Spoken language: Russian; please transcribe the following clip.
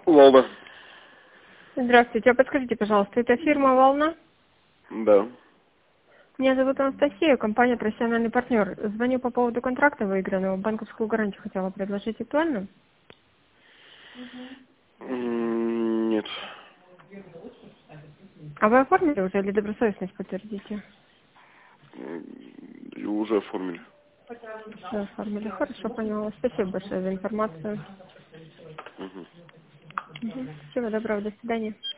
Волна. Здравствуйте. А подскажите, пожалуйста, это фирма «Волна»? Да. Меня зовут Анастасия, компания «Профессиональный партнер». Звоню по поводу контракта выигранного. Банковскую гарантию хотела предложить. Актуально? Нет. А вы оформили уже или добросовестность подтвердите? И уже оформили. Все оформили. Хорошо, поняла. Спасибо большое за информацию. Мгм. Всего доброго. До свидания.